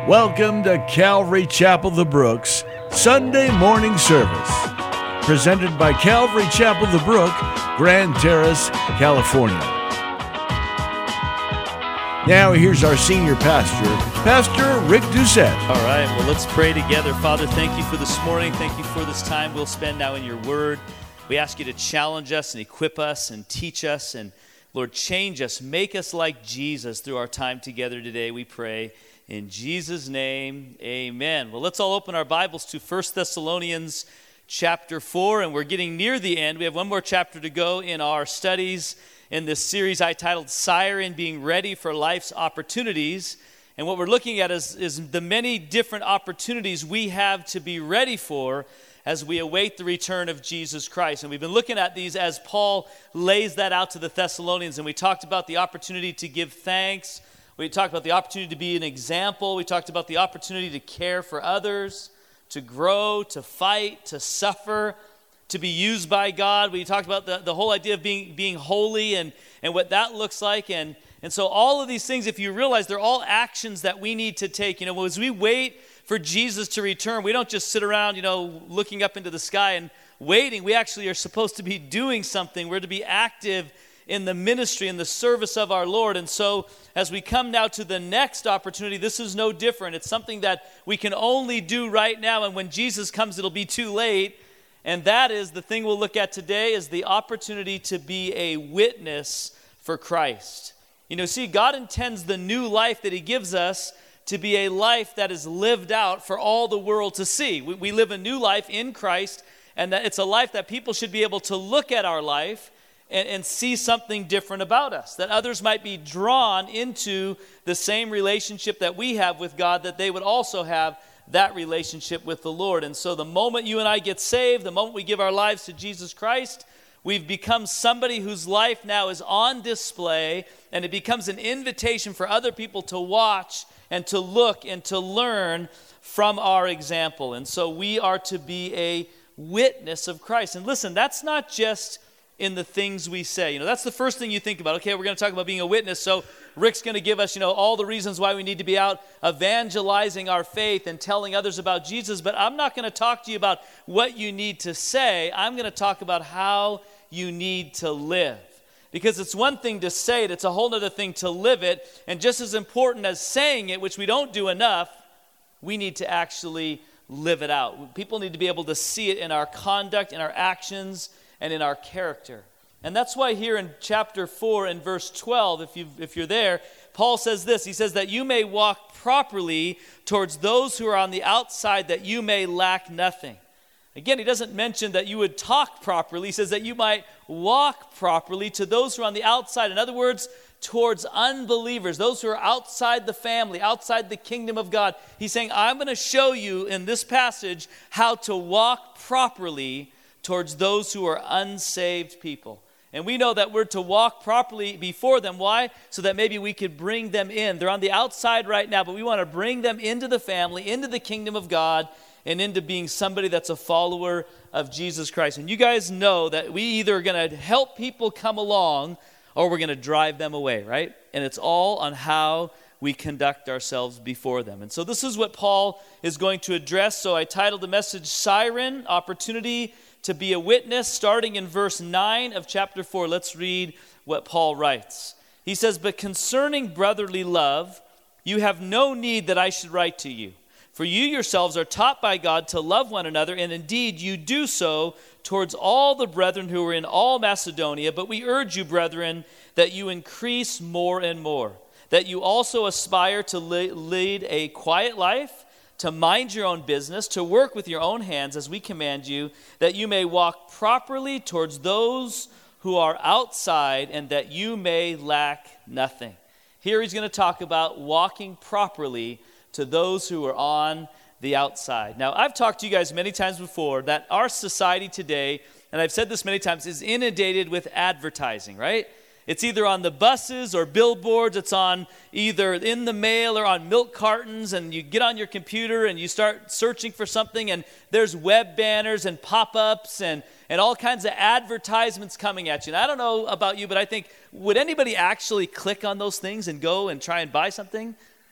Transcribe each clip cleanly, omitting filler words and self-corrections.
Welcome to Calvary Chapel the Brooks Sunday morning service, presented by Calvary Chapel the Brook, Grand Terrace, California. Now here's our senior pastor, Pastor Rick Doucette. All right, well, let's pray together. Father, thank you for this morning. Thank you for this time we'll spend now in your word. We ask you to challenge us and equip us and teach us and, Lord, change us. Make us like Jesus through our time together today, we pray. In Jesus' name, amen. Well, let's all open our Bibles to 1 Thessalonians chapter 4, and we're getting near the end. We have one more chapter to go in our studies in this series I titled Siren, Being Ready for Life's Opportunities. And what we're looking at is the many different opportunities we have to be ready for as we await the return of Jesus Christ. And we've been looking at these as Paul lays that out to the Thessalonians, and we talked about the opportunity to give thanks. We talked about the opportunity to be an example. We talked about the opportunity to care for others, to grow, to fight, to suffer, to be used by God. We talked about the whole idea of being holy and what that looks like. And so all of these things, if you realize, they're all actions that we need to take. You know, as we wait for Jesus to return, we don't just sit around, looking up into the sky and waiting. We actually are supposed to be doing something. We're to be active in the ministry and the service of our Lord. And so as we come now to the next opportunity, this is no different. It's something that we can only do right now, and when Jesus comes, it'll be too late. And that is the thing we'll look at today, is the opportunity to be a witness for Christ. See, God intends the new life that he gives us to be a life that is lived out for all the world to see. We live a new life in Christ, and that it's a life that people should be able to look at our life and see something different about us, that others might be drawn into the same relationship that we have with God, that they would also have that relationship with the Lord. And so the moment you and I get saved, the moment we give our lives to Jesus Christ, we've become somebody whose life now is on display, and it becomes an invitation for other people to watch and to look and to learn from our example. And so we are to be a witness of Christ. And listen, that's not just in the things we say. That's the first thing you think about. Okay, we're going to talk about being a witness. So Rick's going to give us, all the reasons why we need to be out evangelizing our faith and telling others about Jesus. But I'm not going to talk to you about what you need to say. I'm going to talk about how you need to live. Because it's one thing to say it, it's a whole other thing to live it. And just as important as saying it, which we don't do enough, we need to actually live it out. People need to be able to see it in our conduct, in our actions, and in our character. And that's why here in chapter 4 and verse 12, if you're there, Paul says this. He says that you may walk properly towards those who are on the outside, that you may lack nothing. Again, he doesn't mention that you would talk properly. He says that you might walk properly to those who are on the outside. In other words, towards unbelievers, those who are outside the family, outside the kingdom of God. He's saying, I'm going to show you in this passage how to walk properly towards those who are unsaved people. And we know that we're to walk properly before them. Why? So that maybe we could bring them in. They're on the outside right now, but we want to bring them into the family, into the kingdom of God, and into being somebody that's a follower of Jesus Christ. And you guys know that we either are going to help people come along or we're going to drive them away, right? And it's all on how we conduct ourselves before them. And so this is what Paul is going to address. So I titled the message, Siren, Opportunity to be a Witness, starting in verse 9 of chapter 4. Let's read what Paul writes. He says, but concerning brotherly love, you have no need that I should write to you. For you yourselves are taught by God to love one another, and indeed you do so towards all the brethren who are in all Macedonia. But we urge you, brethren, that you increase more and more, that you also aspire to lead a quiet life, to mind your own business, to work with your own hands as we command you, that you may walk properly towards those who are outside, and that you may lack nothing. Here he's going to talk about walking properly to those who are on the outside. Now, I've talked to you guys many times before that our society today, and I've said this many times, is inundated with advertising, right? It's either on the buses or billboards. It's on either in the mail or on milk cartons, and you get on your computer and you start searching for something, and there's web banners and pop-ups and all kinds of advertisements coming at you. And I don't know about you, but I think, would anybody actually click on those things and go and try and buy something?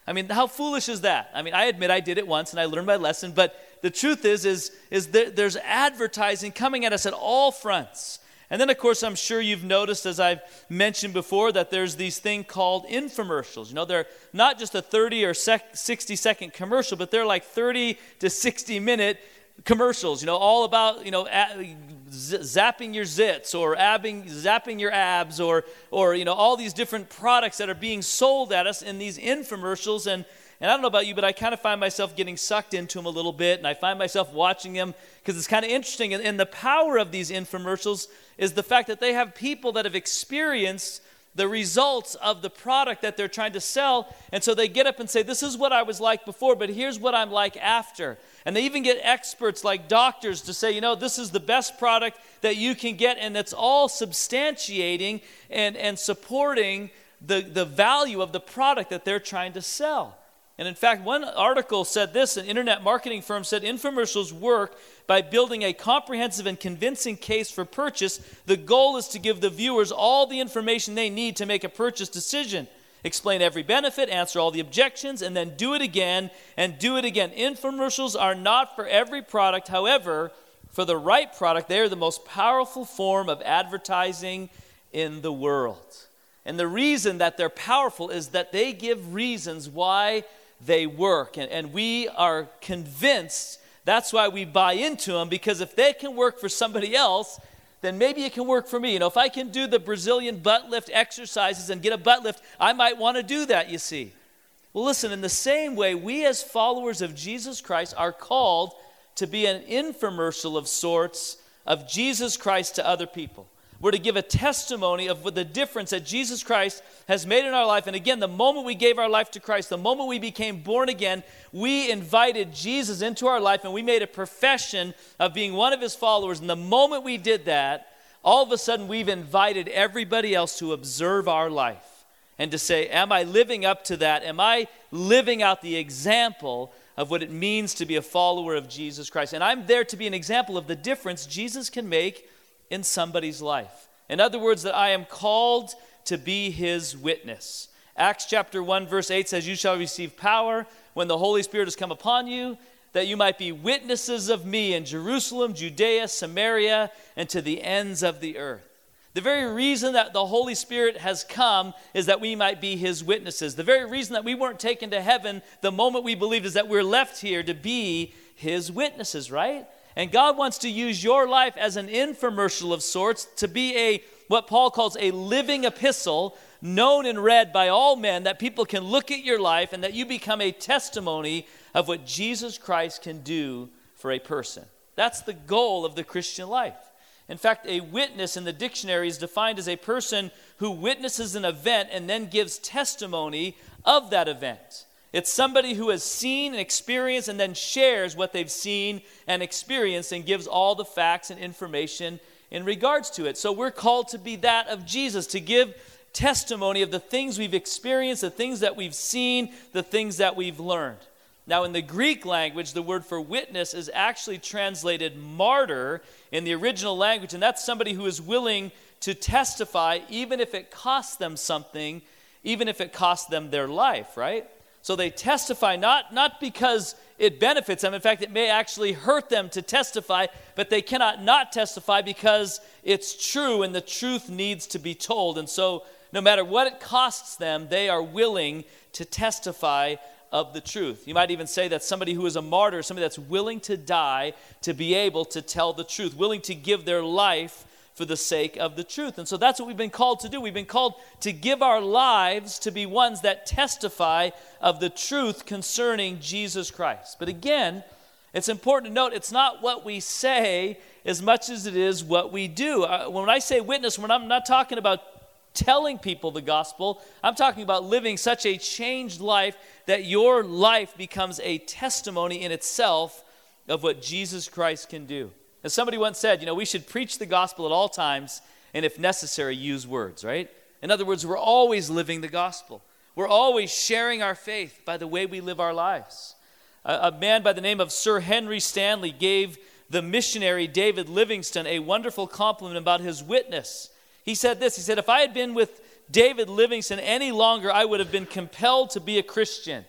I mean, how foolish is that? I mean, I admit I did it once and I learned my lesson, but the truth is there's advertising coming at us at all fronts. And then, of course, I'm sure you've noticed, as I've mentioned before, that there's these things called infomercials. You know, they're not just a 30 or 60-second commercial, but they're like 30 to 60-minute commercials, you know, all about, you know, zapping your zits or zapping your abs or, you know, all these different products that are being sold at us in these infomercials. And I don't know about you, but I kind of find myself getting sucked into them a little bit, and I find myself watching them because it's kind of interesting. And the power of these infomercials is the fact that they have people that have experienced the results of the product that they're trying to sell. And so they get up and say, this is what I was like before, but here's what I'm like after. And they even get experts like doctors to say, you know, this is the best product that you can get. And it's all substantiating and supporting the value of the product that they're trying to sell. And in fact, one article said this, an internet marketing firm said, infomercials work by building a comprehensive and convincing case for purchase. The goal is to give the viewers all the information they need to make a purchase decision. Explain every benefit, answer all the objections, and then do it again and do it again. Infomercials are not for every product. However, for the right product, they are the most powerful form of advertising in the world. And the reason that they're powerful is that they give reasons why they work. And we are convinced that's why we buy into them, because if they can work for somebody else, then maybe it can work for me. You know, if I can do the Brazilian butt lift exercises and get a butt lift, I might want to do that, you see. Well, listen, in the same way, we as followers of Jesus Christ are called to be an infomercial of sorts of Jesus Christ to other people. We're to give a testimony of what the difference that Jesus Christ has made in our life. And again, the moment we gave our life to Christ, the moment we became born again, we invited Jesus into our life and we made a profession of being one of his followers. And the moment we did that, all of a sudden we've invited everybody else to observe our life and to say, am I living up to that? Am I living out the example of what it means to be a follower of Jesus Christ? And I'm there to be an example of the difference Jesus can make in somebody's life. In other words, that I am called to be his witness. Acts chapter 1 verse 8 says, you shall receive power when the Holy Spirit has come upon you, that you might be witnesses of me in Jerusalem, Judea, Samaria, and to the ends of the earth. The very reason that the Holy Spirit has come is that we might be his witnesses. The very reason that we weren't taken to heaven the moment we believed is that we're left here to be his witnesses, right? And God wants to use your life as an infomercial of sorts to be what Paul calls a living epistle, known and read by all men, that people can look at your life and that you become a testimony of what Jesus Christ can do for a person. That's the goal of the Christian life. In fact, a witness in the dictionary is defined as a person who witnesses an event and then gives testimony of that event. It's somebody who has seen and experienced and then shares what they've seen and experienced and gives all the facts and information in regards to it. So we're called to be that of Jesus, to give testimony of the things we've experienced, the things that we've seen, the things that we've learned. Now, in the Greek language, the word for witness is actually translated martyr in the original language, and that's somebody who is willing to testify even if it costs them something, even if it costs them their life, right? So they testify not because it benefits them. In fact, it may actually hurt them to testify, but they cannot not testify because it's true and the truth needs to be told. And so no matter what it costs them, they are willing to testify of the truth. You might even say that somebody who is a martyr, somebody that's willing to die to be able to tell the truth, willing to give their life for the sake of the truth. And so that's what we've been called to do. We've been called to give our lives to be ones that testify of the truth concerning Jesus Christ. But again, it's important to note it's not what we say as much as it is what we do. When I say witness, I'm not talking about telling people the gospel. I'm talking about living such a changed life that your life becomes a testimony in itself of what Jesus Christ can do. As somebody once said, we should preach the gospel at all times and if necessary, use words, right? In other words, we're always living the gospel. We're always sharing our faith by the way we live our lives. A man by the name of Sir Henry Stanley gave the missionary David Livingstone a wonderful compliment about his witness. He said this, he said, if I had been with David Livingstone any longer, I would have been compelled to be a Christian.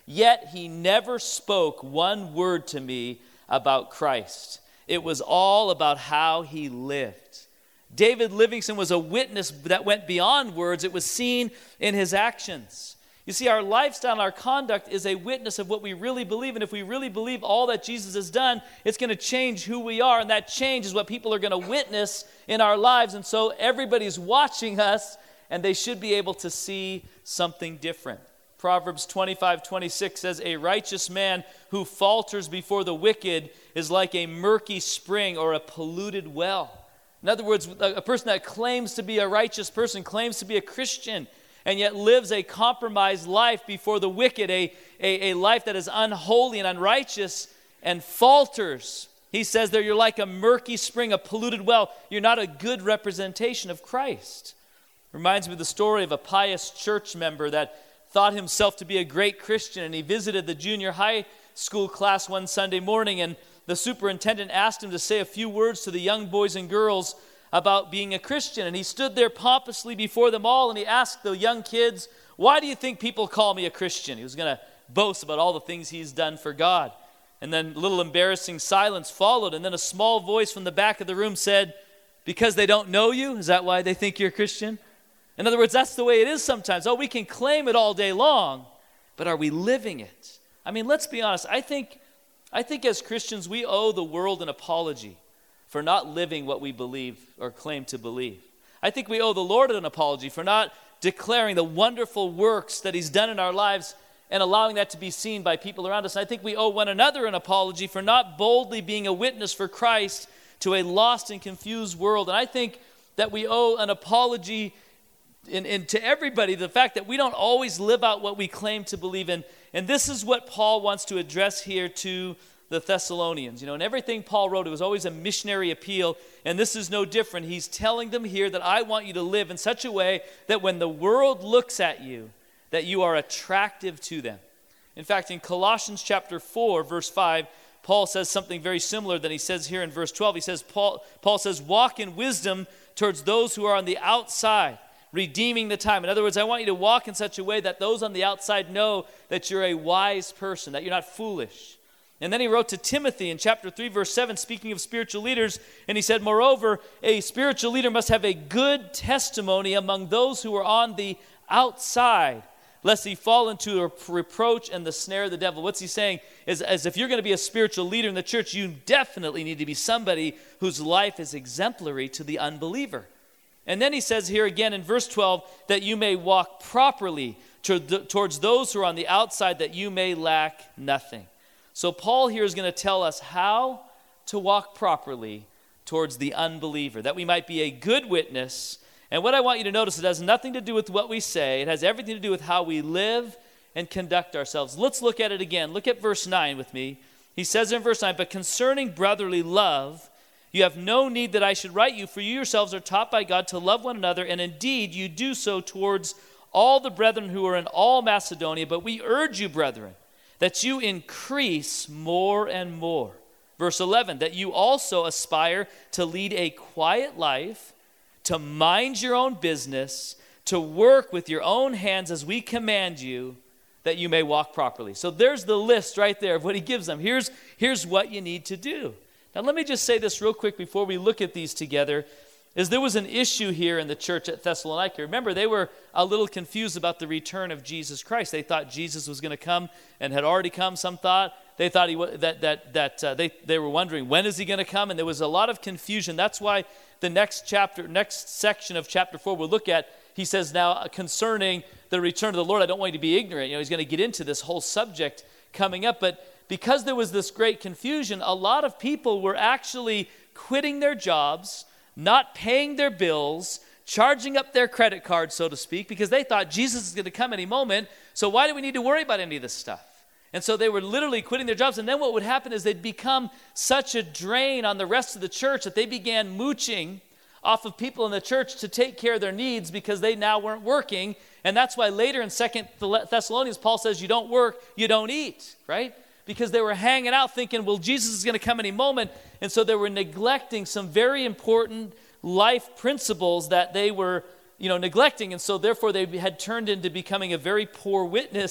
yet he never spoke one word to me about Christ. It was all about how he lived. David Livingstone was a witness that went beyond words. It was seen in his actions. You see, our lifestyle, our conduct is a witness of what we really believe. And if we really believe all that Jesus has done, it's going to change who we are. And that change is what people are going to witness in our lives. And so everybody's watching us, and they should be able to see something different. Proverbs 25:26 says, a righteous man who falters before the wicked is like a murky spring or a polluted well. In other words, a person that claims to be a righteous person, claims to be a Christian, and yet lives a compromised life before the wicked, a life that is unholy and unrighteous and falters. He says there, you're like a murky spring, a polluted well. You're not a good representation of Christ. Reminds me of the story of a pious church member that thought himself to be a great Christian, and he visited the junior high school class one Sunday morning, and the superintendent asked him to say a few words to the young boys and girls about being a Christian. And he stood there pompously before them all, and he asked the young kids, why do you think people call me a Christian? He was going to boast about all the things he's done for God. And then a little embarrassing silence followed, and then a small voice from the back of the room said, because they don't know you? Is that why they think you're a Christian? In other words, that's the way it is sometimes. Oh, we can claim it all day long, but are we living it? I mean, let's be honest. I think as Christians, we owe the world an apology for not living what we believe or claim to believe. I think we owe the Lord an apology for not declaring the wonderful works that he's done in our lives and allowing that to be seen by people around us. And I think we owe one another an apology for not boldly being a witness for Christ to a lost and confused world. And I think that we owe an apology to everybody, the fact that we don't always live out what we claim to believe in. And this is what Paul wants to address here to the Thessalonians. You know, and everything Paul wrote, it was always a missionary appeal, and this is no different. He's telling them here that I want you to live in such a way that when the world looks at you, that you are attractive to them. In fact, in Colossians chapter 4, verse 5, Paul says something very similar than he says here in verse 12. He says, Paul says, walk in wisdom towards those who are on the outside, redeeming the time. In other words, I want you to walk in such a way that those on the outside know that you're a wise person, that you're not foolish. And then he wrote to Timothy in chapter 3, verse 7, speaking of spiritual leaders, and he said, moreover, a spiritual leader must have a good testimony among those who are on the outside, lest he fall into a reproach and the snare of the devil. What's he saying is, as if you're going to be a spiritual leader in the church, you definitely need to be somebody whose life is exemplary to the unbeliever. And then he says here again in verse 12, that you may walk properly towards those who are on the outside, that you may lack nothing. So Paul here is going to tell us how to walk properly towards the unbeliever, that we might be a good witness. And what I want you to notice, it has nothing to do with what we say. It has everything to do with how we live and conduct ourselves. Let's look at it again. Look at verse 9 with me. He says in verse 9, but concerning brotherly love, you have no need that I should write you, for you yourselves are taught by God to love one another, and indeed you do so towards all the brethren who are in all Macedonia. But we urge you, brethren, that you increase more and more. Verse 11, that you also aspire to lead a quiet life, to mind your own business, to work with your own hands as we command you, that you may walk properly. So there's the list right there of what he gives them. Here's what you need to do. Now let me just say this real quick before we look at these together, is there was an issue here in the church at Thessalonica. Remember, they were a little confused about the return of Jesus Christ. They thought Jesus was going to come and had already come. Some thought they thought they were wondering, when is he going to come? And there was a lot of confusion. That's why the next section of chapter 4 we'll look at, he says now concerning the return of the Lord, I don't want you to be ignorant. You know, he's going to get into this whole subject coming up, but because there was this great confusion, a lot of people were actually quitting their jobs, not paying their bills, charging up their credit card, so to speak, because they thought Jesus is going to come any moment, so why do we need to worry about any of this stuff? And so they were literally quitting their jobs, and then what would happen is they'd become such a drain on the rest of the church that they began mooching off of people in the church to take care of their needs because they now weren't working, and that's why later in 2 Thessalonians, Paul says, you don't work, you don't eat, right? Because they were hanging out thinking, well, Jesus is going to come any moment. And so they were neglecting some very important life principles that they were, neglecting. And so therefore they had turned into becoming a very poor witness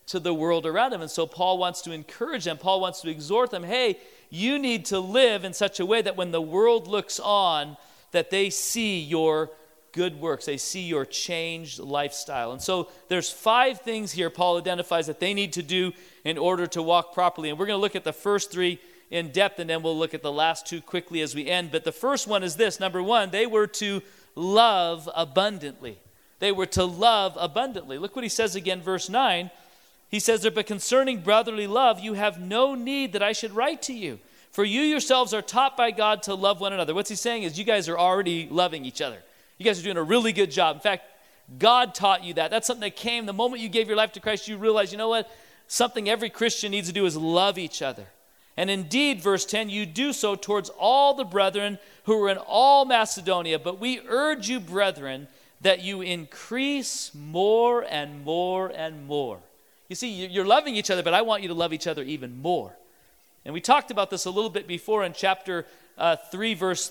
to the world around them. And so Paul wants to encourage them. Paul wants to exhort them, hey, you need to live in such a way that when the world looks on, that they see your good works. They see your changed lifestyle. And so there's 5 things here Paul identifies that they need to do in order to walk properly. And we're going to look at the first 3 in depth, and then we'll look at the last 2 quickly as we end. But the first one is this. Number 1, they were to love abundantly. They were to love abundantly. Look what he says again, verse 9. He says there, but concerning brotherly love, you have no need that I should write to you. For you yourselves are taught by God to love one another. What's he saying is you guys are already loving each other. You guys are doing a really good job. In fact, God taught you that. That's something that came the moment you gave your life to Christ. You realize, you know what? Something every Christian needs to do is love each other. And indeed, verse 10, you do so towards all the brethren who are in all Macedonia. But we urge you, brethren, that you increase more and more and more. You see, you're loving each other, but I want you to love each other even more. And we talked about this a little bit before in chapter 3, verse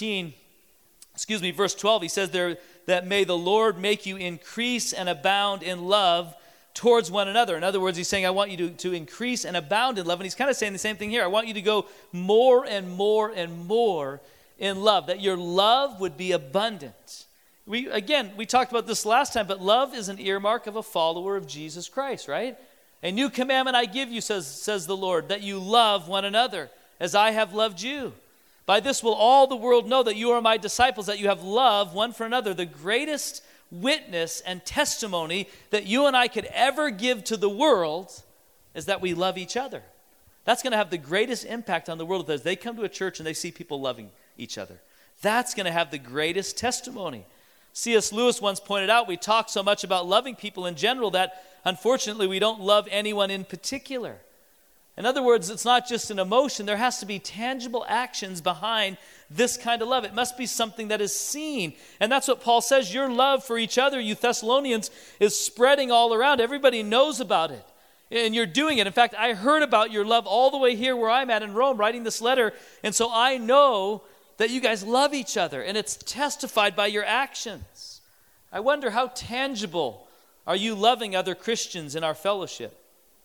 12. He says there that may the Lord make you increase and abound in love towards one another. In other words, he's saying, I want you to increase and abound in love. And he's kind of saying the same thing here. I want you to go more and more and more in love, that your love would be abundant. We talked about this last time, but love is an earmark of a follower of Jesus Christ, right? A new commandment I give you, says the Lord, that you love one another as I have loved you. By this will all the world know that you are my disciples, that you have love one for another. The greatest witness and testimony that you and I could ever give to the world is that we love each other. That's going to have the greatest impact on the world as they come to a church and they see people loving each other. That's going to have the greatest testimony. C.S. Lewis once pointed out, we talk so much about loving people in general that unfortunately we don't love anyone in particular. In other words, it's not just an emotion. There has to be tangible actions behind this kind of love. It must be something that is seen. And that's what Paul says. Your love for each other, you Thessalonians, is spreading all around. Everybody knows about it. And you're doing it. In fact, I heard about your love all the way here where I'm at in Rome, writing this letter. And so I know that you guys love each other. And it's testified by your actions. I wonder how tangible are you loving other Christians in our fellowship?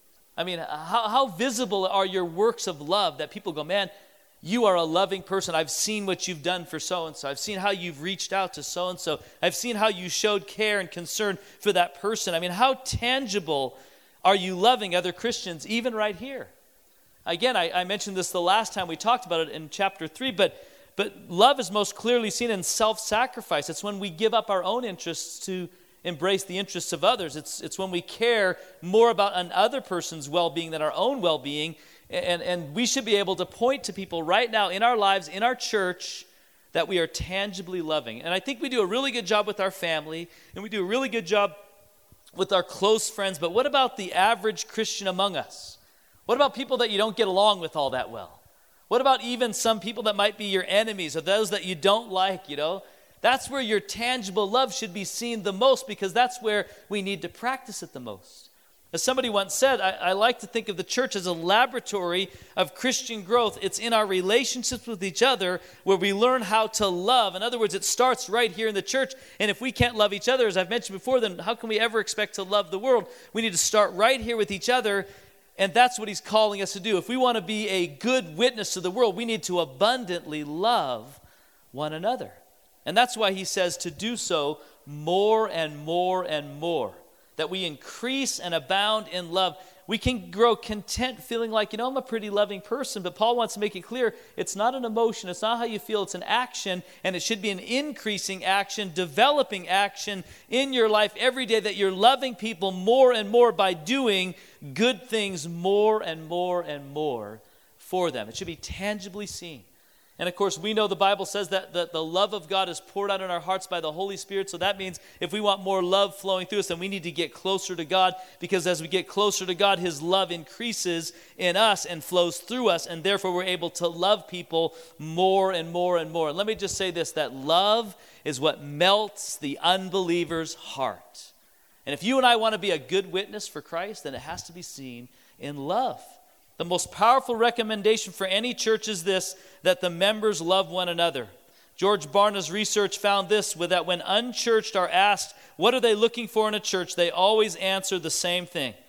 I mean, how visible are your works of love that people go, man, you are a loving person. I've seen what you've done for so-and-so. I've seen how you've reached out to so-and-so. I've seen how you showed care and concern for that person. I mean, how tangible are you loving other Christians, even right here? Again, I mentioned this the last time we talked about it in chapter 3, but love is most clearly seen in self-sacrifice. It's when we give up our own interests to embrace the interests of others. It's when we care more about another person's well-being than our own well-being. And we should be able to point to people right now in our lives, in our church, that we are tangibly loving. And I think we do a really good job with our family, and we do a really good job with our close friends. But what about the average Christian among us? What about people that you don't get along with all that well? What about even some people that might be your enemies or those that you don't like, you know? That's where your tangible love should be seen the most, because that's where we need to practice it the most. As somebody once said, I like to think of the church as a laboratory of Christian growth. It's in our relationships with each other where we learn how to love. In other words, it starts right here in the church. And if we can't love each other, as I've mentioned before, then how can we ever expect to love the world? We need to start right here with each other. And that's what he's calling us to do. If we want to be a good witness to the world, we need to abundantly love one another. And that's why he says to do so more and more and more, that we increase and abound in love. We can grow content feeling like, I'm a pretty loving person, but Paul wants to make it clear it's not an emotion, it's not how you feel, it's an action, and it should be an increasing action, developing action in your life every day, that you're loving people more and more by doing good things more and more and more for them. It should be tangibly seen. And of course, we know the Bible says that the love of God is poured out in our hearts by the Holy Spirit. So that means if we want more love flowing through us, then we need to get closer to God, because as we get closer to God, his love increases in us and flows through us. And therefore, we're able to love people more and more and more. And let me just say this, that love is what melts the unbeliever's heart. And if you and I want to be a good witness for Christ, then it has to be seen in love. The most powerful recommendation for any church is this, that the members love one another. George Barna's research found this, that when unchurched are asked, what are they looking for in a church, they always answer the same thing.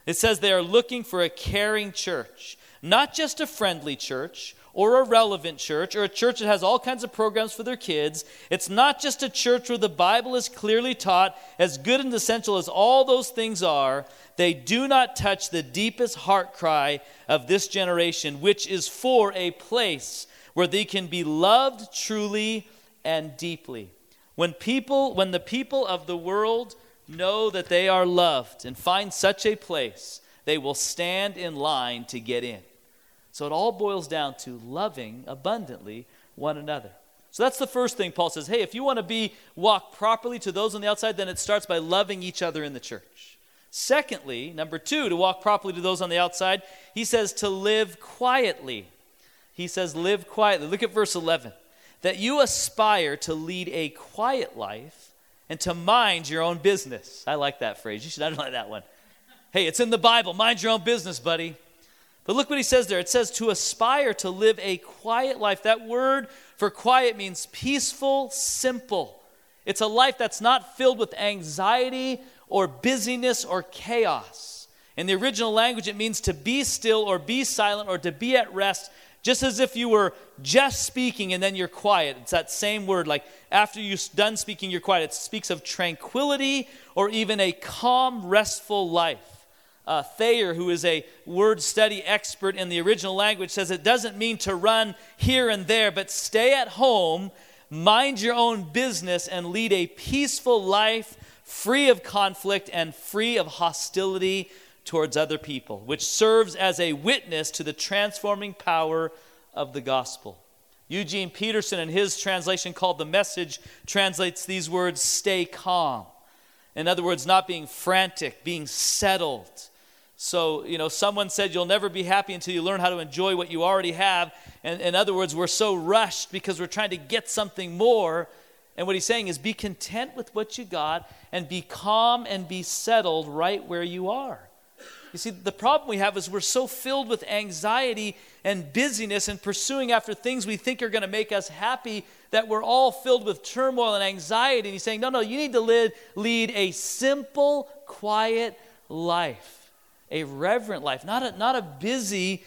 It says they are looking for a caring church, not just a friendly church or a relevant church or a church that has all kinds of programs for their kids. It's not just a church where the Bible is clearly taught, as good and essential as all those things are. They do not touch the deepest heart cry of this generation, which is for a place where they can be loved truly and deeply. When the people of the world know that they are loved and find such a place, they will stand in line to get in. So it all boils down to loving abundantly one another. So that's the first thing Paul says. Hey, if you want to walk properly to those on the outside, then it starts by loving each other in the church. Secondly, number 2, to walk properly to those on the outside, he says to live quietly. He says live quietly. Look at verse 11. That you aspire to lead a quiet life and to mind your own business. I like that phrase. You should underline that one. Hey, it's in the Bible. Mind your own business, buddy. But look what he says there. It says to aspire to live a quiet life. That word for quiet means peaceful, simple. It's a life that's not filled with anxiety or busyness or chaos. In the original language, it means to be still or be silent or to be at rest, just as if you were just speaking and then you're quiet. It's that same word, like after you're done speaking, you're quiet. It speaks of tranquility or even a calm, restful life. Thayer, who is a word study expert in the original language, says it doesn't mean to run here and there, but stay at home, mind your own business, and lead a peaceful life, free of conflict and free of hostility towards other people, which serves as a witness to the transforming power of the gospel. Eugene Peterson, in his translation called The Message, translates these words, stay calm. In other words, not being frantic, being settled. So, someone said you'll never be happy until you learn how to enjoy what you already have. And in other words, we're so rushed because we're trying to get something more. And what he's saying is be content with what you got and be calm and be settled right where you are. You see, the problem we have is we're so filled with anxiety and busyness and pursuing after things we think are going to make us happy that we're all filled with turmoil and anxiety. And he's saying, no, you need to lead a simple, quiet life, a reverent life, not a busy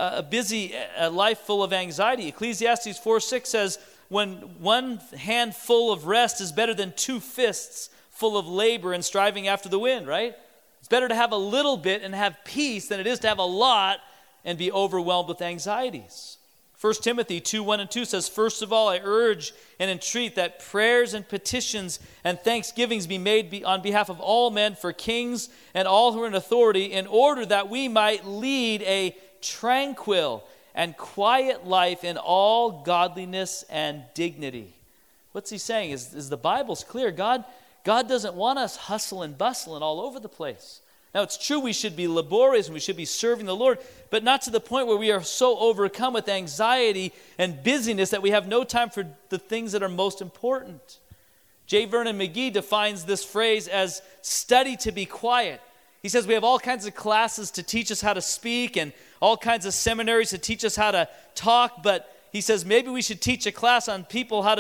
life full of anxiety. Ecclesiastes 4:6 says, when one handful of rest is better than 2 fists full of labor and striving after the wind, right? It's better to have a little bit and have peace than it is to have a lot and be overwhelmed with anxieties. 1 Timothy 2:1-2 says, first of all, I urge and entreat that prayers and petitions and thanksgivings be made on behalf of all men, for kings and all who are in authority, in order that we might lead a tranquil and quiet life in all godliness and dignity. What's he saying? Is the Bible's clear. God doesn't want us hustling, bustling all over the place. Now, it's true we should be laborious and we should be serving the Lord, but not to the point where we are so overcome with anxiety and busyness that we have no time for the things that are most important. J. Vernon McGee defines this phrase as study to be quiet. He says we have all kinds of classes to teach us how to speak and all kinds of seminaries to teach us how to talk, but he says maybe we should teach a class on teach people how to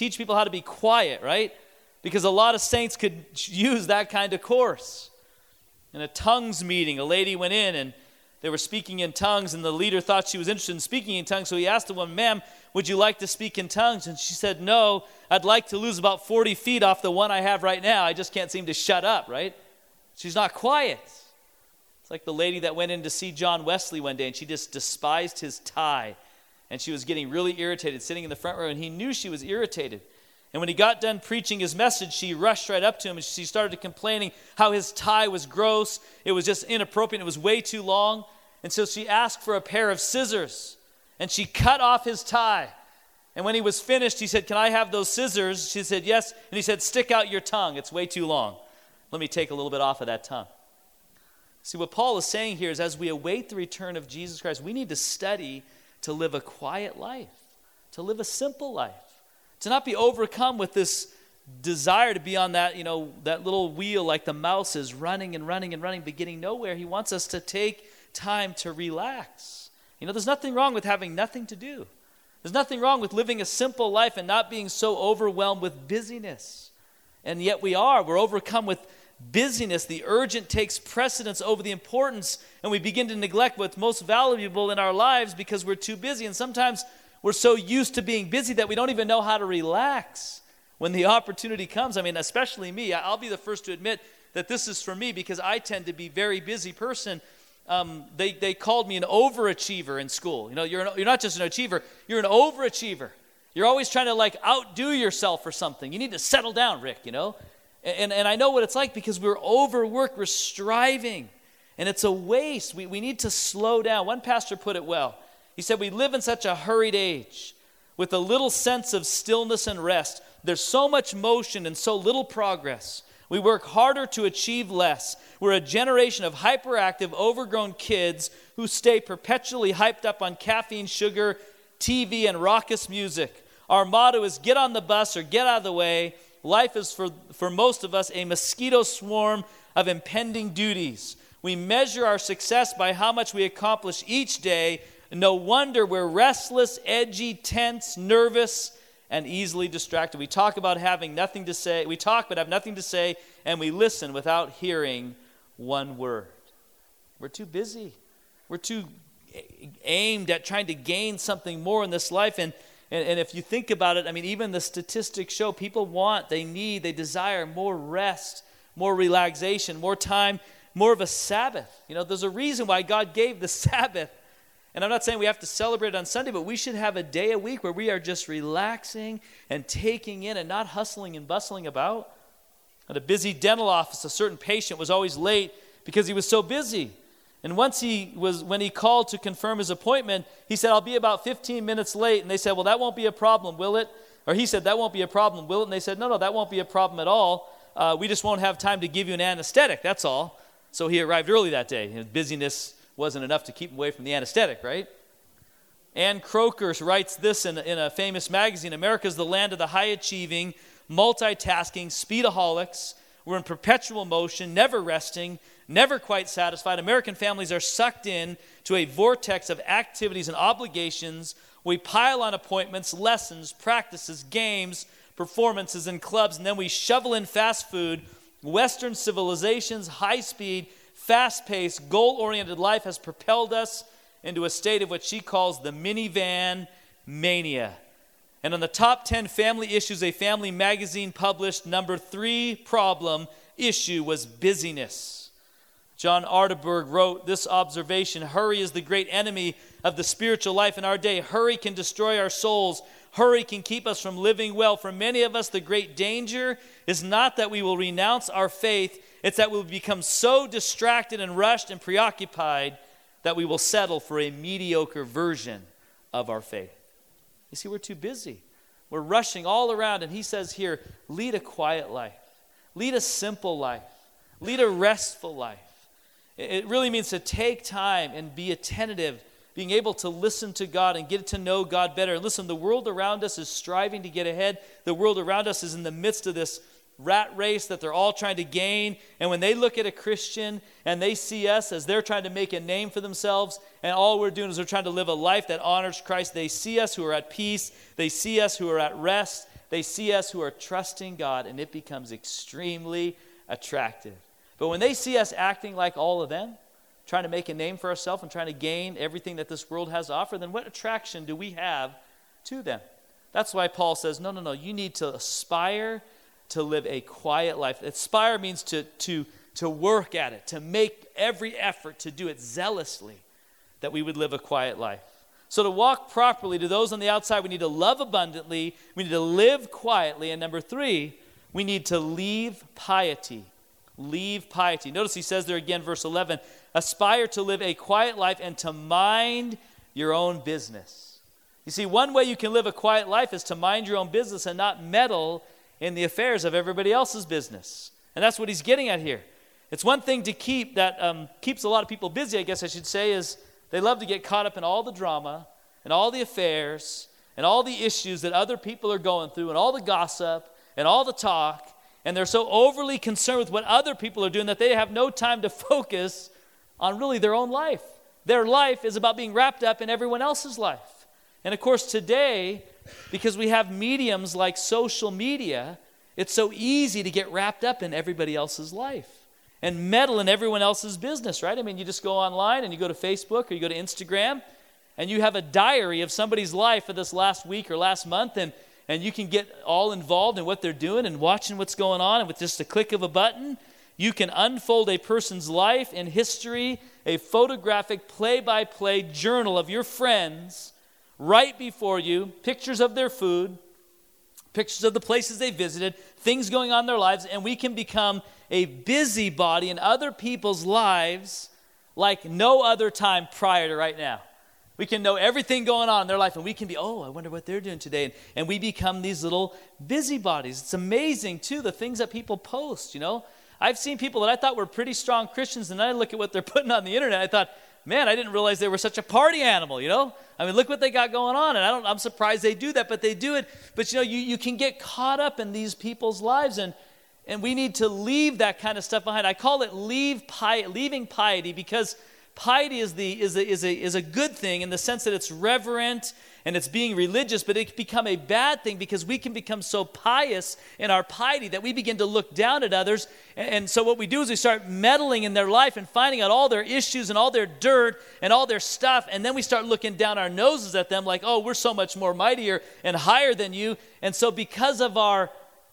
be quiet, right? Because a lot of saints could use that kind of course. In a tongues meeting, a lady went in and they were speaking in tongues, and the leader thought she was interested in speaking in tongues, so he asked the woman, ma'am, would you like to speak in tongues? And she said, no, I'd like to lose about 40 feet off the one I have right now. I just can't seem to shut up, right? She's not quiet. It's like the lady that went in to see John Wesley one day, and she just despised his tie, and she was getting really irritated, sitting in the front row, and he knew she was irritated. And when he got done preaching his message, she rushed right up to him and she started complaining how his tie was gross. It was just inappropriate. It was way too long. And so she asked for a pair of scissors and she cut off his tie. And when he was finished, he said, can I have those scissors? She said, yes. And he said, stick out your tongue. It's way too long. Let me take a little bit off of that tongue. See, what Paul is saying here is as we await the return of Jesus Christ, we need to study to live a quiet life, to live a simple life. To not be overcome with this desire to be on that, that little wheel like the mouse is running and running and running, but getting nowhere. He wants us to take time to relax. There's nothing wrong with having nothing to do. There's nothing wrong with living a simple life and not being so overwhelmed with busyness. And yet we're overcome with busyness, the urgent takes precedence over the importance, and we begin to neglect what's most valuable in our lives because we're too busy. And sometimes we're so used to being busy that we don't even know how to relax when the opportunity comes. I mean, especially me. I'll be the first to admit that this is for me because I tend to be a very busy person. They called me an overachiever in school. You know, you're not just an achiever, you're an overachiever. You're always trying to like outdo yourself or something. You need to settle down, Rick, you know. And I know what it's like because we're overworked, we're striving, and it's a waste. We need to slow down. One pastor put it well. He said, we live in such a hurried age with a little sense of stillness and rest. There's so much motion and so little progress. We work harder to achieve less. We're a generation of hyperactive, overgrown kids who stay perpetually hyped up on caffeine, sugar, TV, and raucous music. Our motto is get on the bus or get out of the way. Life is, for most of us, a mosquito swarm of impending duties. We measure our success by how much we accomplish each day. No wonder we're restless, edgy, tense, nervous, and easily distracted. We talk about having nothing to say. We talk but have nothing to say, and we listen without hearing one word. We're too busy. We're too aimed at trying to gain something more in this life. And if you think about it, I mean, even the statistics show people they desire more rest, more relaxation, more time, more of a Sabbath. You know, there's a reason why God gave the Sabbath. And I'm not saying we have to celebrate on Sunday, but we should have a day a week where we are just relaxing and taking in and not hustling and bustling about. At a busy dental office, a certain patient was always late because he was so busy. And when he called to confirm his appointment, he said, I'll be about 15 minutes late. And they said, well, that won't be a problem, will it? Or he said, that won't be a problem, will it? And they said, no, that won't be a problem at all. We just won't have time to give you an anesthetic, that's all. So he arrived early that day. His busyness wasn't enough to keep him away from the anesthetic, right? Ann Croker writes this in a famous magazine, America's the land of the high-achieving, multitasking, speedaholics. We're in perpetual motion, never resting, never quite satisfied. American families are sucked in to a vortex of activities and obligations. We pile on appointments, lessons, practices, games, performances, and clubs, and then we shovel in fast food. Western civilization's high-speed, fast-paced, goal-oriented life has propelled us into a state of what she calls the minivan mania. And on the top 10 family issues a family magazine published, number 3 problem issue was busyness. John Arterburg wrote this observation: hurry is the great enemy of the spiritual life in our day. Hurry can destroy our souls. Hurry can keep us from living well. For many of us, the great danger is not that we will renounce our faith. It's that we'll become so distracted and rushed and preoccupied that we will settle for a mediocre version of our faith. You see, we're too busy. We're rushing all around, and he says here, lead a quiet life. Lead a simple life. Lead a restful life. It really means to take time and be attentive, being able to listen to God and get to know God better. And listen, the world around us is striving to get ahead. The world around us is in the midst of this rat race that they're all trying to gain. And when they look at a Christian and they see us as they're trying to make a name for themselves, and all we're doing is we're trying to live a life that honors Christ, they see us who are at peace, they see us who are at rest, they see us who are trusting God, and it becomes extremely attractive. But when they see us acting like all of them, trying to make a name for ourselves and trying to gain everything that this world has to offer, then what attraction do we have to them? That's why Paul says, no, you need to aspire to live a quiet life. Aspire means to work at it, to make every effort to do it zealously, that we would live a quiet life. So to walk properly to those on the outside, we need to love abundantly, we need to live quietly, and number 3, we need to leave piety. Leave piety. Notice he says there again, verse 11, aspire to live a quiet life and to mind your own business. You see, one way you can live a quiet life is to mind your own business and not meddle in the affairs of everybody else's business. And that's what he's getting at here. It's one thing to keep that keeps a lot of people busy, I guess I should say, is they love to get caught up in all the drama and all the affairs and all the issues that other people are going through and all the gossip and all the talk. And they're so overly concerned with what other people are doing that they have no time to focus on really their own life. Their life is about being wrapped up in everyone else's life. And of course today, because we have mediums like social media, It's so easy to get wrapped up in everybody else's life and meddle in everyone else's business, right? I mean, you just go online and you go to Facebook or you go to Instagram and you have a diary of somebody's life for this last week or last month, and you can get all involved in what they're doing and watching what's going on, and with just a click of a button, you can unfold a person's life and history, a photographic play-by-play journal of your friends right before you, pictures of their food, pictures of the places they visited, things going on in their lives, and we can become a busybody in other people's lives like no other time prior to right now. We can know everything going on in their life, and we can be, I wonder what they're doing today. And we become these little busybodies. It's amazing, too, the things that people post, I've seen people that I thought were pretty strong Christians, and then I look at what they're putting on the internet. I thought, man, I didn't realize they were such a party animal, I mean, look what they got going on, and I'm surprised they do that, but they do it. But, you can get caught up in these people's lives, and we need to leave that kind of stuff behind. I call it leaving piety, because piety is a good thing in the sense that it's reverent and it's being religious, but it can become a bad thing because we can become so pious in our piety that we begin to look down at others. And so what we do is we start meddling in their life and finding out all their issues and all their dirt and all their stuff, and then we start looking down our noses at them like, we're so much more mightier and higher than you. And so because of our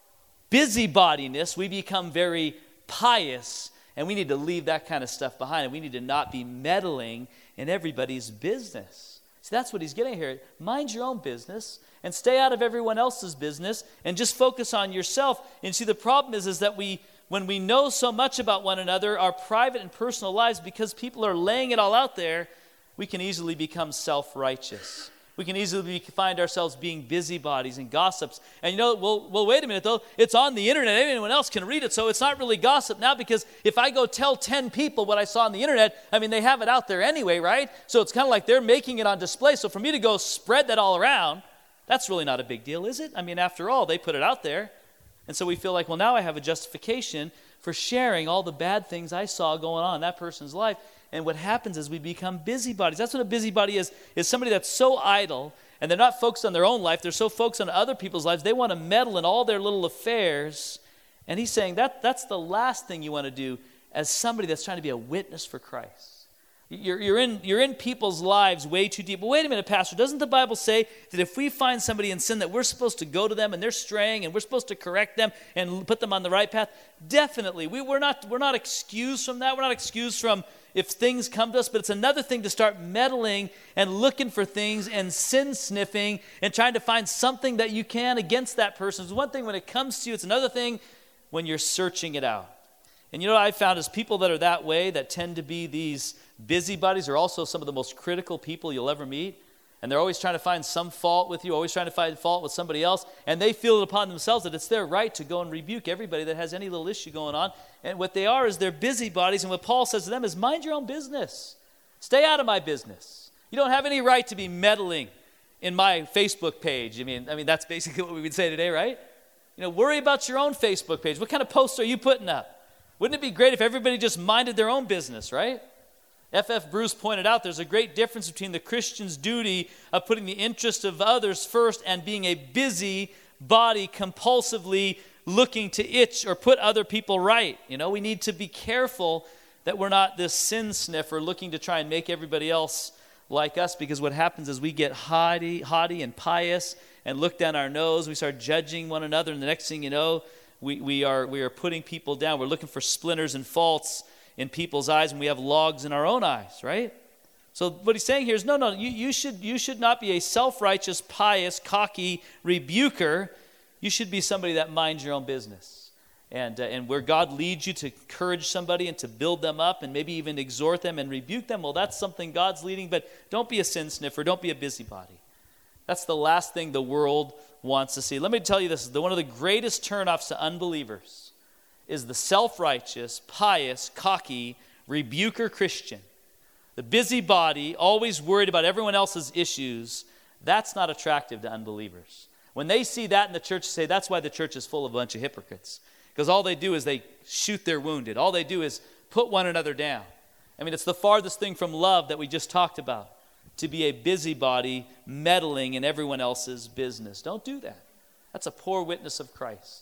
busybodiness, we become very pious. And we need to leave that kind of stuff behind. And we need to not be meddling in everybody's business. See, that's what he's getting here. Mind your own business and stay out of everyone else's business and just focus on yourself. And see, the problem is that when we know so much about one another, our private and personal lives, because people are laying it all out there, we can easily become self-righteous. We can easily find ourselves being busybodies and gossips. And well, wait a minute though. It's on the internet. Anyone else can read it, so it's not really gossip now, because if I go tell 10 people what I saw on the internet, I mean, they have it out there anyway, right? So it's kind of like they're making it on display. So for me to go spread that all around, that's really not a big deal, is it? I mean, after all, they put it out there. And so we feel like, well, now I have a justification for sharing all the bad things I saw going on in that person's life. And what happens is we become busybodies. That's what a busybody is somebody that's so idle, and they're not focused on their own life. They're so focused on other people's lives. They want to meddle in all their little affairs. And he's saying that's the last thing you want to do as somebody that's trying to be a witness for Christ. You're in people's lives way too deep. But wait a minute, Pastor, doesn't the Bible say that if we find somebody in sin that we're supposed to go to them and they're straying and we're supposed to correct them and put them on the right path? Definitely. We're not excused from that. We're not excused from if things come to us, but it's another thing to start meddling and looking for things and sin sniffing and trying to find something that you can against that person. It's one thing when it comes to you. It's another thing when you're searching it out. And what I found is people that are that way, that tend to be these busybodies, are also some of the most critical people you'll ever meet. And they're always trying to find some fault with you, always trying to find fault with somebody else. And they feel it upon themselves that it's their right to go and rebuke everybody that has any little issue going on. And what they are is they're busybodies. And what Paul says to them is, mind your own business. Stay out of my business. You don't have any right to be meddling in my Facebook page. I mean, that's basically what we would say today, right? Worry about your own Facebook page. What kind of posts are you putting up? Wouldn't it be great if everybody just minded their own business, right? F.F. Bruce pointed out there's a great difference between the Christian's duty of putting the interest of others first and being a busy body compulsively looking to itch or put other people right. We need to be careful that we're not this sin sniffer looking to try and make everybody else like us, because what happens is we get haughty and pious and look down our nose. We start judging one another, and the next thing you know, we are putting people down. We're looking for splinters and faults in people's eyes, and we have logs in our own eyes, right? So what he's saying here is, no, you should not be a self-righteous, pious, cocky rebuker. You should be somebody that minds your own business. And where God leads you to encourage somebody and to build them up and maybe even exhort them and rebuke them, well, that's something God's leading, but don't be a sin sniffer. Don't be a busybody. That's the last thing the world wants to see. Let me tell you this, one of the greatest turnoffs to unbelievers is the self-righteous, pious, cocky, rebuker Christian. The busybody, always worried about everyone else's issues. That's not attractive to unbelievers. When they see that in the church, they say that's why the church is full of a bunch of hypocrites. Because all they do is they shoot their wounded. All they do is put one another down. I mean, it's the farthest thing from love that we just talked about, to be a busybody meddling in everyone else's business. Don't do that. That's a poor witness of Christ.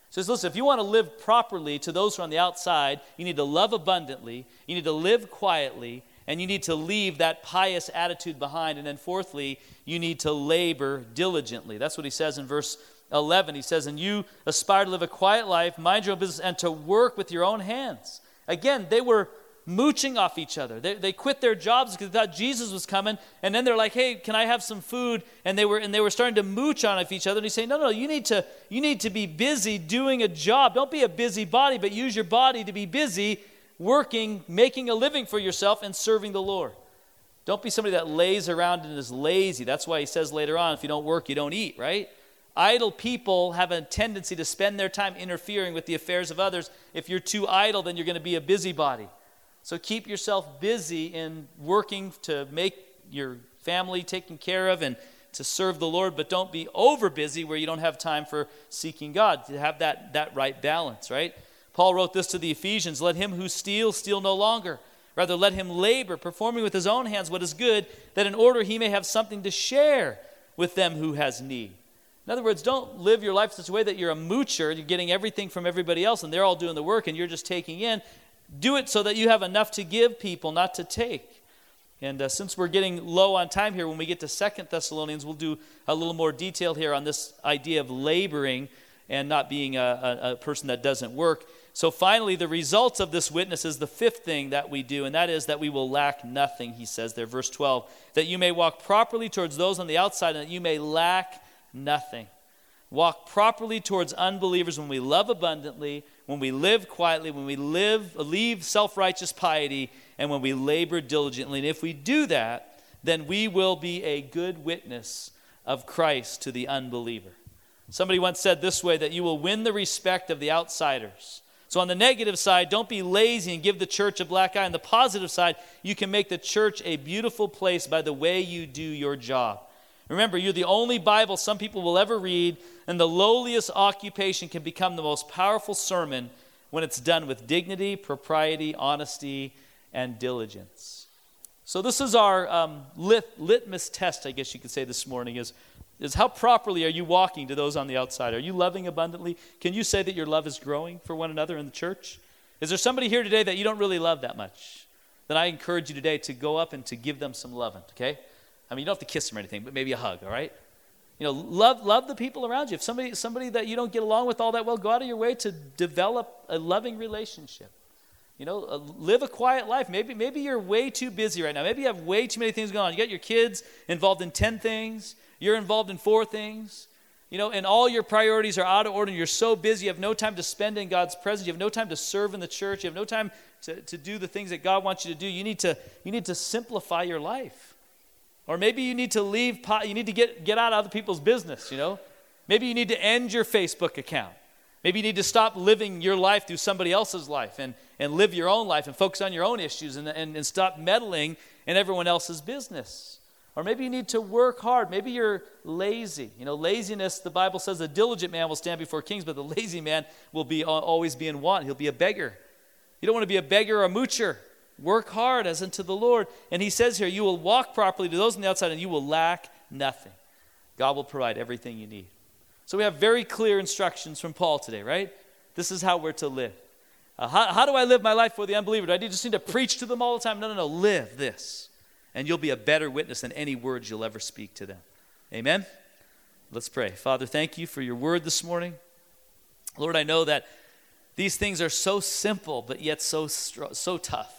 So listen, if you want to live properly to those who are on the outside, you need to love abundantly, you need to live quietly, and you need to leave that pious attitude behind. And then fourthly, you need to labor diligently. That's what he says in verse 11. He says, and you aspire to live a quiet life, mind your own business, and to work with your own hands. Again, they were mooching off each other. They quit their jobs because they thought Jesus was coming, and then they're like, hey, can I have some food? And they were starting to mooch on each other. And he's saying, no, you need to be busy doing a job. Don't be a busybody, but use your body to be busy working, making a living for yourself, and serving the Lord. Don't be somebody that lays around and is lazy. That's why he says later on, if you don't work, you don't eat, right? Idle people have a tendency to spend their time interfering with the affairs of others. If you're too idle, then you're going to be a busybody. So keep yourself busy in working to make your family taken care of and to serve the Lord, but don't be over busy where you don't have time for seeking God, to have that right balance, right? Paul wrote this to the Ephesians, let him who steals steal no longer. Rather, let him labor, performing with his own hands what is good, that in order he may have something to share with them who has need. In other words, don't live your life in such a way that you're a moocher, you're getting everything from everybody else, and they're all doing the work, and you're just taking in. Do it so that you have enough to give people, not to take. And since we're getting low on time here, when we get to 2 Thessalonians, we'll do a little more detail here on this idea of laboring and not being a person that doesn't work. So finally, the results of this witness is the fifth thing that we do, and that is that we will lack nothing, he says there, verse 12, that you may walk properly towards those on the outside and that you may lack nothing. Walk properly towards unbelievers when we love abundantly, when we live quietly, when we leave self-righteous piety, and when we labor diligently. And if we do that, then we will be a good witness of Christ to the unbeliever. Somebody once said this way, that you will win the respect of the outsiders. So on the negative side, don't be lazy and give the church a black eye. On the positive side, you can make the church a beautiful place by the way you do your job. Remember, you're the only Bible some people will ever read, and the lowliest occupation can become the most powerful sermon when it's done with dignity, propriety, honesty, and diligence. So this is our litmus test, I guess you could say this morning, is how properly are you walking to those on the outside? Are you loving abundantly? Can you say that your love is growing for one another in the church? Is there somebody here today that you don't really love that much? Then I encourage you today to go up and to give them some loving, okay? I mean, you don't have to kiss them or anything, but maybe a hug, all right? You know, love the people around you. If somebody that you don't get along with all that well, go out of your way to develop a loving relationship. You know, live a quiet life. Maybe you're way too busy right now. Maybe you have way too many things going on. You got your kids involved in 10 things. You're involved in 4 things. You know, and all your priorities are out of order. You're so busy. You have no time to spend in God's presence. You have no time to serve in the church. You have no time to do the things that God wants you to do. You need to simplify your life. Or maybe you need to leave, you need to get out of other people's business, you know. Maybe you need to end your Facebook account. Maybe you need to stop living your life through somebody else's life and live your own life and focus on your own issues and stop meddling in everyone else's business. Or maybe you need to work hard. Maybe you're lazy. You know, laziness, the Bible says a diligent man will stand before kings, but the lazy man will always be in want. He'll be a beggar. You don't want to be a beggar or a moocher. Work hard as unto the Lord. And he says here, you will walk properly to those on the outside and you will lack nothing. God will provide everything you need. So we have very clear instructions from Paul today, right? This is how we're to live. How do I live my life for the unbeliever? Do I just need to preach to them all the time? No. Live this. And you'll be a better witness than any words you'll ever speak to them. Amen? Let's pray. Father, thank you for your word this morning. Lord, I know that these things are so simple, but yet so tough.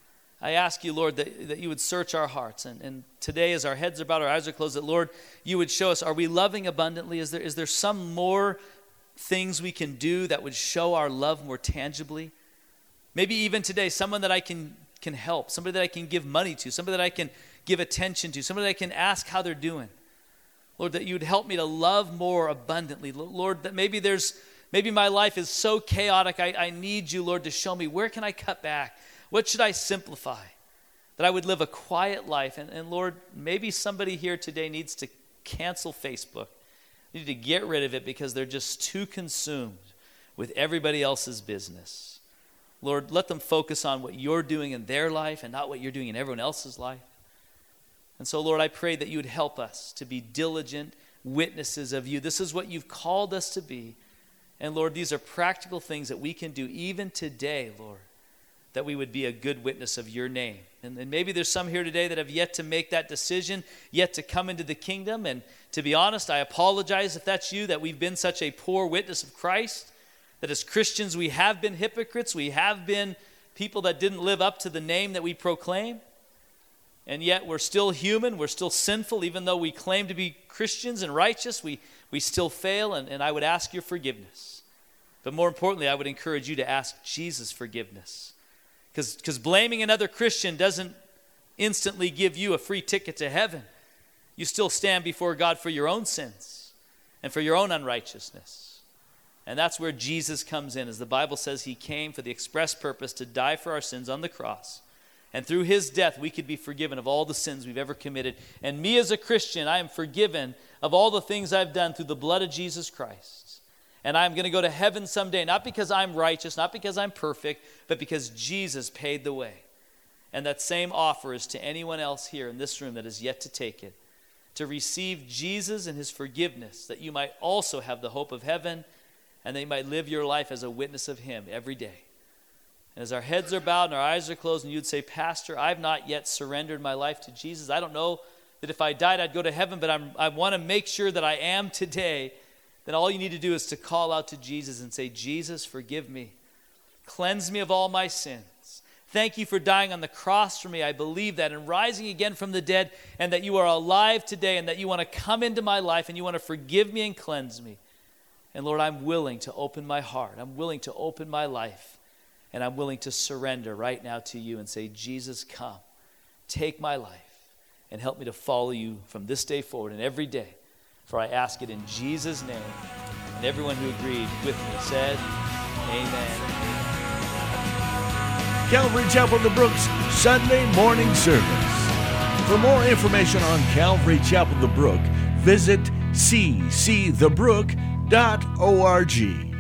I ask you, Lord, that you would search our hearts. And today, as our heads are bowed, our eyes are closed, that, Lord, you would show us, are we loving abundantly? Is there some more things we can do that would show our love more tangibly? Maybe even today, someone that I can help, somebody that I can give money to, somebody that I can give attention to, somebody that I can ask how they're doing. Lord, that you would help me to love more abundantly. Lord, that maybe my life is so chaotic, I need you, Lord, to show me, where can I cut back? What should I simplify? That I would live a quiet life. And Lord, maybe somebody here today needs to cancel Facebook. They need to get rid of it because they're just too consumed with everybody else's business. Lord, let them focus on what you're doing in their life and not what you're doing in everyone else's life. And so, Lord, I pray that you would help us to be diligent witnesses of you. This is what you've called us to be. And Lord, these are practical things that we can do even today, Lord, that we would be a good witness of your name. And maybe there's some here today that have yet to make that decision, yet to come into the kingdom. And to be honest, I apologize if that's you, that we've been such a poor witness of Christ, that as Christians we have been hypocrites, we have been people that didn't live up to the name that we proclaim. And yet we're still human, we're still sinful, even though we claim to be Christians and righteous, we still fail, and I would ask your forgiveness. But more importantly, I would encourage you to ask Jesus forgiveness. Because blaming another Christian doesn't instantly give you a free ticket to heaven. You still stand before God for your own sins and for your own unrighteousness. And that's where Jesus comes in. As the Bible says, he came for the express purpose to die for our sins on the cross. And through his death, we could be forgiven of all the sins we've ever committed. And me as a Christian, I am forgiven of all the things I've done through the blood of Jesus Christ. And I'm going to go to heaven someday, not because I'm righteous, not because I'm perfect, but because Jesus paid the way. And that same offer is to anyone else here in this room that is yet to take it, to receive Jesus and his forgiveness, that you might also have the hope of heaven, and that you might live your life as a witness of him every day. And as our heads are bowed and our eyes are closed, and you'd say, Pastor, I've not yet surrendered my life to Jesus. I don't know that if I died, I'd go to heaven, but I want to make sure that I am today. Then all you need to do is to call out to Jesus and say, Jesus, forgive me. Cleanse me of all my sins. Thank you for dying on the cross for me. I believe that, and rising again from the dead, and that you are alive today, and that you want to come into my life, and you want to forgive me and cleanse me. And Lord, I'm willing to open my heart. I'm willing to open my life, and I'm willing to surrender right now to you and say, Jesus, come, take my life, and help me to follow you from this day forward and every day. For I ask it in Jesus' name. And everyone who agreed with me said, amen. Calvary Chapel of the Brooks Sunday morning service. For more information on Calvary Chapel of the Brook, visit ccthebrook.org.